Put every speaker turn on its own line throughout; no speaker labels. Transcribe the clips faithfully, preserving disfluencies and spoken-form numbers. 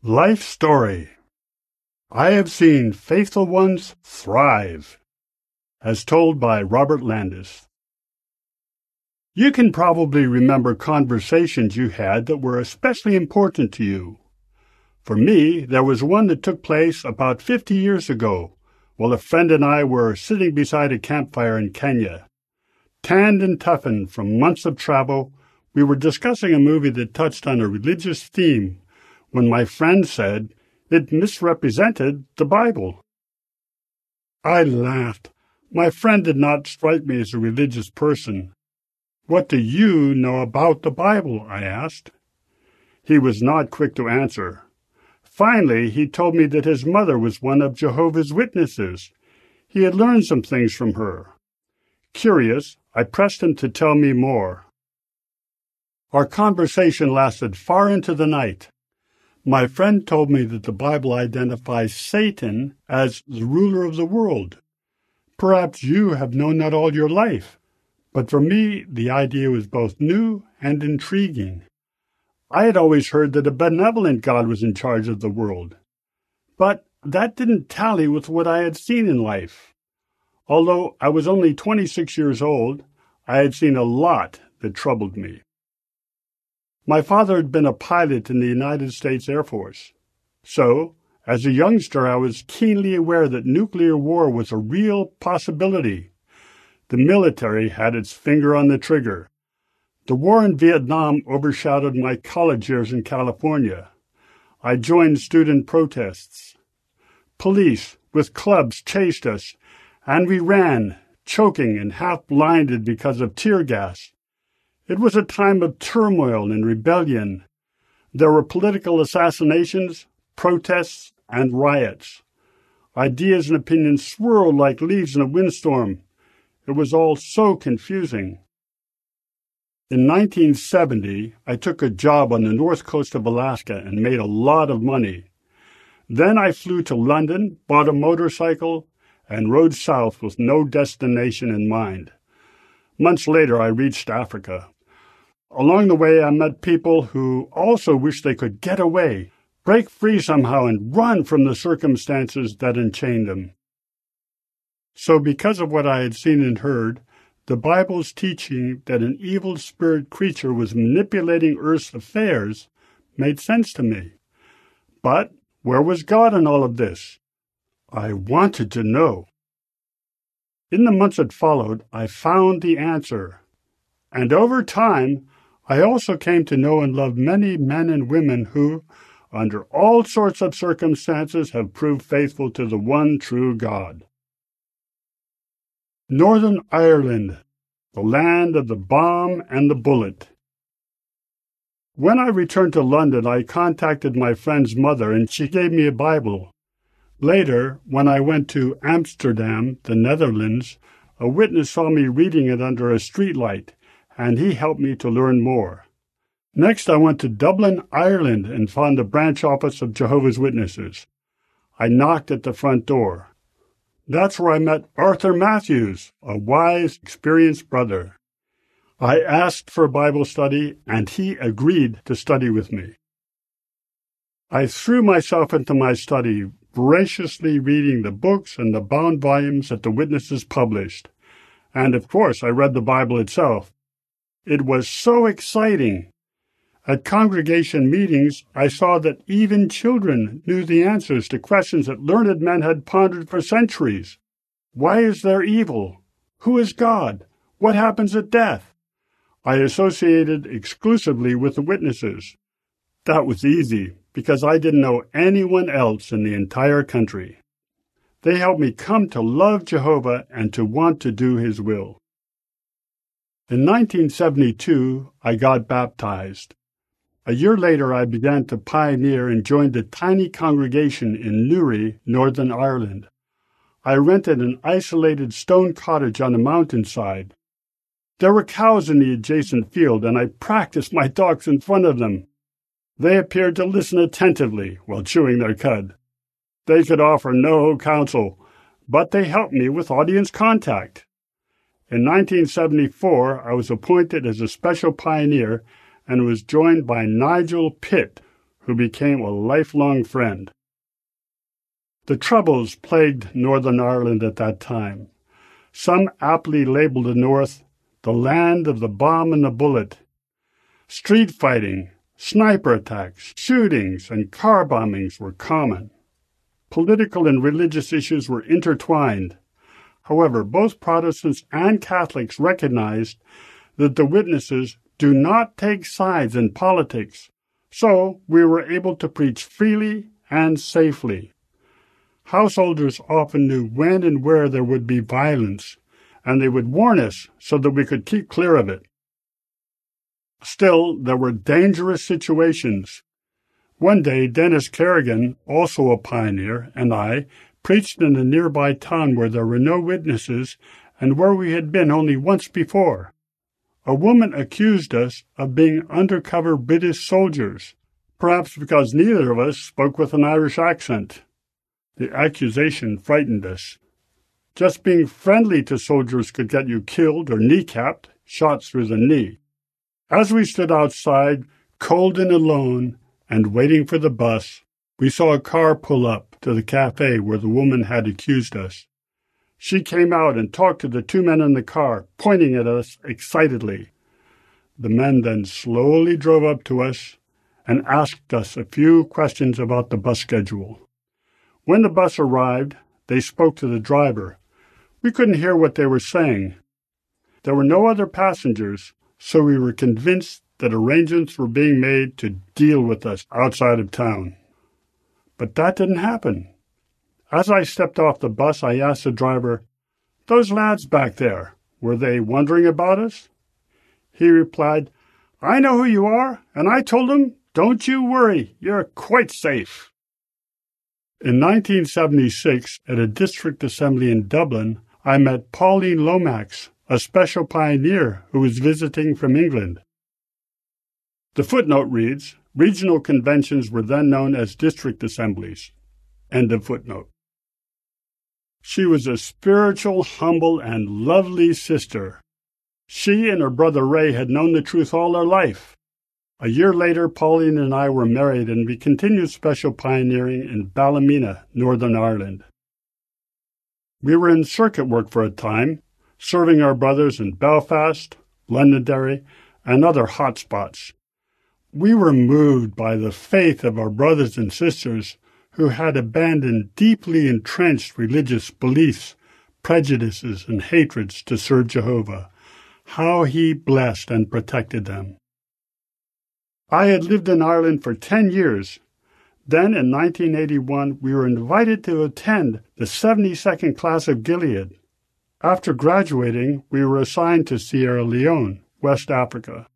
Life Story. I have seen faithful ones thrive, as told by Robert Landis. You can probably remember conversations you had that were especially important to you. For me, there was one that took place about fifty years ago, while a friend and I were sitting beside a campfire in Kenya. Tanned and toughened from months of travel, we were discussing a movie that touched on a religious theme when my friend said it misrepresented the Bible. I laughed. My friend did not strike me as a religious person. "What do you know about the Bible?" I asked. He was not quick to answer. Finally, he told me that his mother was one of Jehovah's Witnesses. He had learned some things from her. Curious, I pressed him to tell me more. Our conversation lasted far into the night. My friend told me that the Bible identifies Satan as the ruler of the world. Perhaps you have known that all your life, but for me the idea was both new and intriguing. I had always heard that a benevolent God was in charge of the world, but that didn't tally with what I had seen in life. Although I was only twenty-six years old, I had seen a lot that troubled me. My father had been a pilot in the United States Air Force. So, as a youngster, I was keenly aware that nuclear war was a real possibility. The military had its finger on the trigger. The war in Vietnam overshadowed my college years in California. I joined student protests. Police, with clubs, chased us, and we ran, choking and half-blinded because of tear gas. It was a time of turmoil and rebellion. There were political assassinations, protests, and riots. Ideas and opinions swirled like leaves in a windstorm. It was all so confusing. In nineteen seventy, I took a job on the north coast of Alaska and made a lot of money. Then I flew to London, bought a motorcycle, and rode south with no destination in mind. Months later, I reached Africa. Along the way, I met people who also wished they could get away, break free somehow, and run from the circumstances that enchained them. So because of what I had seen and heard, the Bible's teaching that an evil spirit creature was manipulating Earth's affairs made sense to me. But where was God in all of this? I wanted to know. In the months that followed, I found the answer. And over time, I also came to know and love many men and women who, under all sorts of circumstances, have proved faithful to the one true God. Northern Ireland, the land of the bomb and the bullet. When I returned to London, I contacted my friend's mother, and she gave me a Bible. Later, when I went to Amsterdam, the Netherlands, a witness saw me reading it under a streetlight, and he helped me to learn more. Next, I went to Dublin, Ireland, and found the branch office of Jehovah's Witnesses. I knocked at the front door. That's where I met Arthur Matthews, a wise, experienced brother. I asked for a Bible study, and he agreed to study with me. I threw myself into my study, voraciously reading the books and the bound volumes that the witnesses published. And, of course, I read the Bible itself. It was so exciting. At congregation meetings, I saw that even children knew the answers to questions that learned men had pondered for centuries. Why is there evil? Who is God? What happens at death? I associated exclusively with the witnesses. That was easy, because I didn't know anyone else in the entire country. They helped me come to love Jehovah and to want to do His will. In nineteen seventy-two, I got baptized. A year later, I began to pioneer and joined a tiny congregation in Newry, Northern Ireland. I rented an isolated stone cottage on the mountainside. There were cows in the adjacent field, and I practiced my talks in front of them. They appeared to listen attentively while chewing their cud. They could offer no counsel, but they helped me with audience contact. In nineteen seventy-four, I was appointed as a special pioneer and was joined by Nigel Pitt, who became a lifelong friend. The Troubles plagued Northern Ireland at that time. Some aptly labeled the North the land of the bomb and the bullet. Street fighting, sniper attacks, shootings, and car bombings were common. Political and religious issues were intertwined. However, both Protestants and Catholics recognized that the witnesses do not take sides in politics, so we were able to preach freely and safely. Householders often knew when and where there would be violence, and they would warn us so that we could keep clear of it. Still, there were dangerous situations. One day, Dennis Kerrigan, also a pioneer, and I preached in a nearby town where there were no witnesses and where we had been only once before. A woman accused us of being undercover British soldiers, perhaps because neither of us spoke with an Irish accent. The accusation frightened us. Just being friendly to soldiers could get you killed or kneecapped, shot through the knee. As we stood outside, cold and alone, and waiting for the bus, we saw a car pull up to the cafe where the woman had accused us. She came out and talked to the two men in the car, pointing at us excitedly. The men then slowly drove up to us and asked us a few questions about the bus schedule. When the bus arrived, they spoke to the driver. We couldn't hear what they were saying. There were no other passengers, so we were convinced that arrangements were being made to deal with us outside of town. But that didn't happen. As I stepped off the bus, I asked the driver, "Those lads back there, were they wondering about us?" He replied, "I know who you are, and I told them, don't you worry, you're quite safe." In nineteen seventy-six, at a district assembly in Dublin, I met Pauline Lomax, a special pioneer who was visiting from England. The footnote reads, regional conventions were then known as district assemblies. End of footnote. She was a spiritual, humble, and lovely sister. She and her brother Ray had known the truth all their life. A year later, Pauline and I were married, and we continued special pioneering in Ballymena, Northern Ireland. We were in circuit work for a time, serving our brothers in Belfast, Londonderry, and other hot spots. We were moved by the faith of our brothers and sisters who had abandoned deeply entrenched religious beliefs, prejudices, and hatreds to serve Jehovah. How he blessed and protected them. I had lived in Ireland for ten years. Then, in nineteen eighty-one, we were invited to attend the seventy-second class of Gilead. After graduating, we were assigned to Sierra Leone, West Africa.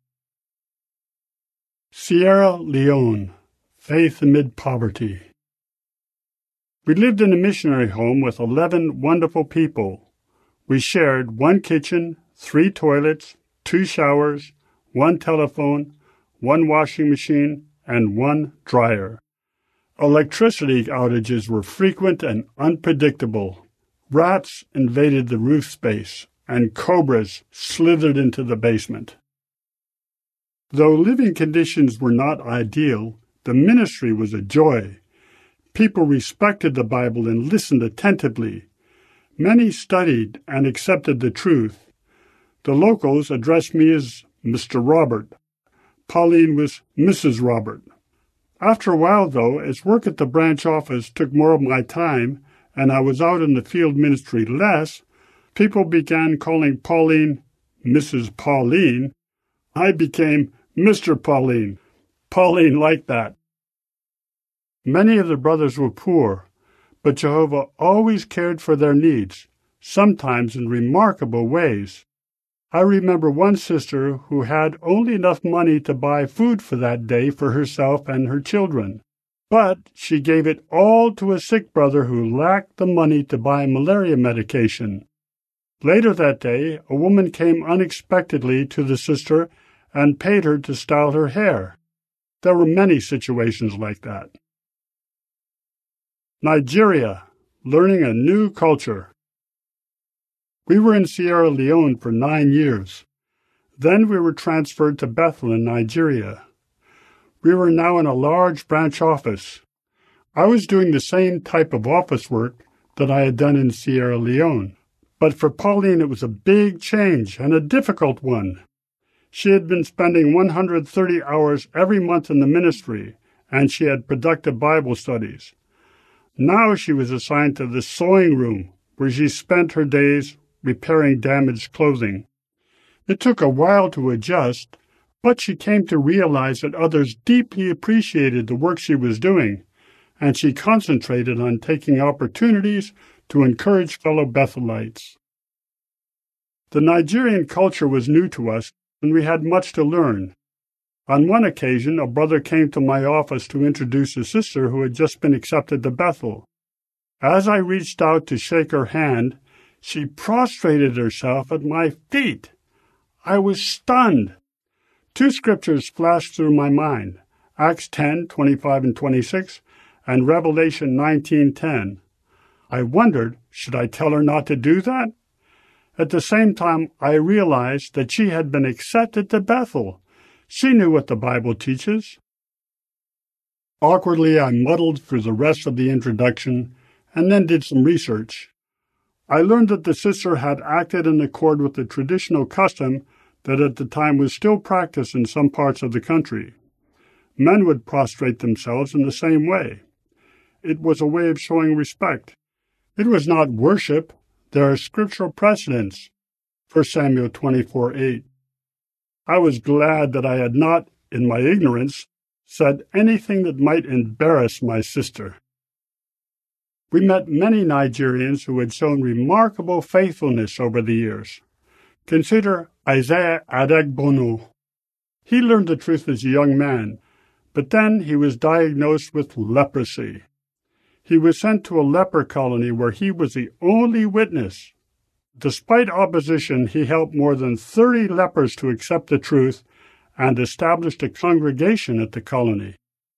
Sierra Leone, faith amid poverty. We lived in a missionary home with eleven wonderful people. We shared one kitchen, three toilets, two showers, one telephone, one washing machine, and one dryer. Electricity outages were frequent and unpredictable. Rats invaded the roof space, and cobras slithered into the basement. Though living conditions were not ideal, the ministry was a joy. People respected the Bible and listened attentively. Many studied and accepted the truth. The locals addressed me as Mister Robert. Pauline was Missus Robert. After a while, though, as work at the branch office took more of my time and I was out in the field ministry less, people began calling Pauline Missus Pauline. I became Mister Pauline. Pauline liked that. Many of the brothers were poor, but Jehovah always cared for their needs, sometimes in remarkable ways. I remember one sister who had only enough money to buy food for that day for herself and her children, but she gave it all to a sick brother who lacked the money to buy malaria medication. Later that day, a woman came unexpectedly to the sister and paid her to style her hair. There were many situations like that. Nigeria, learning a new culture. We were in Sierra Leone for nine years. Then we were transferred to Bethel in Nigeria. We were now in a large branch office. I was doing the same type of office work that I had done in Sierra Leone. But for Pauline it was a big change and a difficult one. She had been spending one hundred thirty hours every month in the ministry, and she had productive Bible studies. Now she was assigned to the sewing room, where she spent her days repairing damaged clothing. It took a while to adjust, but she came to realize that others deeply appreciated the work she was doing, and she concentrated on taking opportunities to encourage fellow Bethelites. The Nigerian culture was new to us, and we had much to learn. On one occasion, a brother came to my office to introduce a sister who had just been accepted to Bethel. As I reached out to shake her hand, she prostrated herself at my feet. I was stunned. Two scriptures flashed through my mind, Acts ten, twenty-five and twenty-six, and Revelation nineteen ten. I wondered, should I tell her not to do that? At the same time, I realized that she had been accepted to Bethel. She knew what the Bible teaches. Awkwardly, I muddled through the rest of the introduction and then did some research. I learned that the sister had acted in accord with the traditional custom that at the time was still practiced in some parts of the country. Men would prostrate themselves in the same way. It was a way of showing respect. It was not worship. There are scriptural precedents. First Samuel twenty-four eight. I was glad that I had not, in my ignorance, said anything that might embarrass my sister. We met many Nigerians who had shown remarkable faithfulness over the years. Consider Isaiah Adegbono. He learned the truth as a young man, but then he was diagnosed with leprosy. He was sent to a leper colony where he was the only witness. Despite opposition, he helped more than thirty lepers to accept the truth and established a congregation at the colony.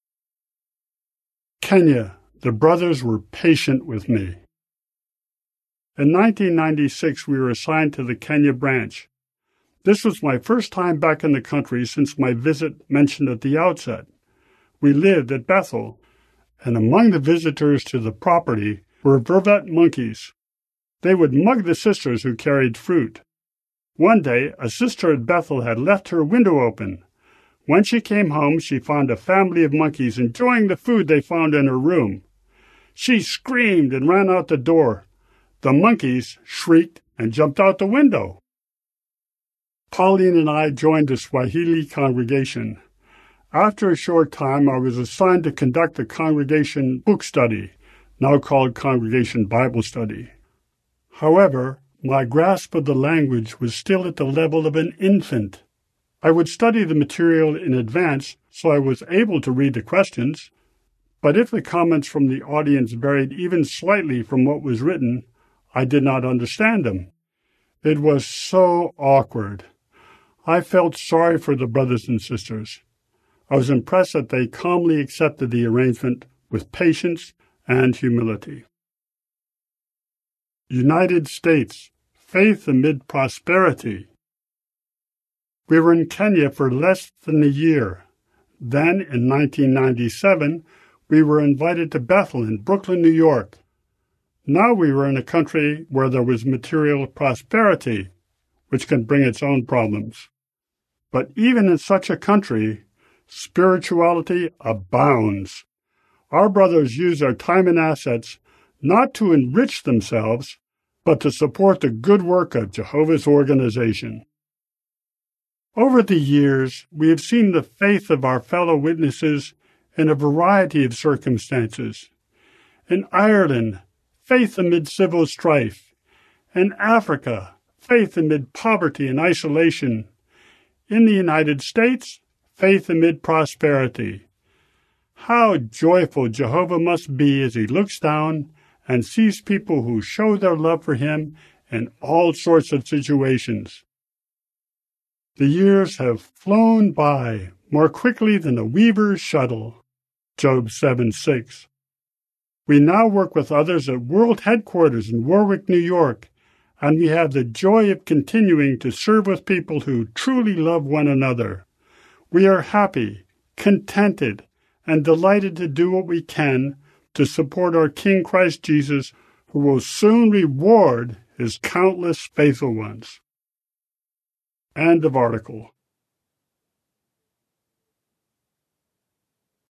Kenya. The brothers were patient with me. In nineteen ninety-six, we were assigned to the Kenya branch. This was my first time back in the country since my visit mentioned at the outset. We lived at Bethel, and among the visitors to the property were vervet monkeys. They would mug the sisters who carried fruit. One day, a sister at Bethel had left her window open. When she came home, she found a family of monkeys enjoying the food they found in her room. She screamed and ran out the door. The monkeys shrieked and jumped out the window. Pauline and I joined the Swahili congregation. After a short time, I was assigned to conduct a congregation book study, now called Congregation Bible Study. However, my grasp of the language was still at the level of an infant. I would study the material in advance, so I was able to read the questions. But if the comments from the audience varied even slightly from what was written, I did not understand them. It was so awkward. I felt sorry for the brothers and sisters. I was impressed that they calmly accepted the arrangement with patience and humility. United States, faith amid prosperity. We were in Kenya for less than a year. Then, in nineteen ninety-seven, we were invited to Bethel in Brooklyn, New York. Now we were in a country where there was material prosperity, which can bring its own problems. But even in such a country, spirituality abounds. Our brothers use their time and assets not to enrich themselves, but to support the good work of Jehovah's organization. Over the years, we have seen the faith of our fellow witnesses in a variety of circumstances. In Ireland, faith amid civil strife. In Africa, faith amid poverty and isolation. In the United States, faith amid prosperity. How joyful Jehovah must be as he looks down and sees people who show their love for him in all sorts of situations. The years have flown by more quickly than a weaver's shuttle. Job seven six. We now work with others at World Headquarters in Warwick, New York, and we have the joy of continuing to serve with people who truly love one another. We are happy, contented and delighted to do what we can to support our King Christ Jesus, who will soon reward his countless faithful ones. End of article.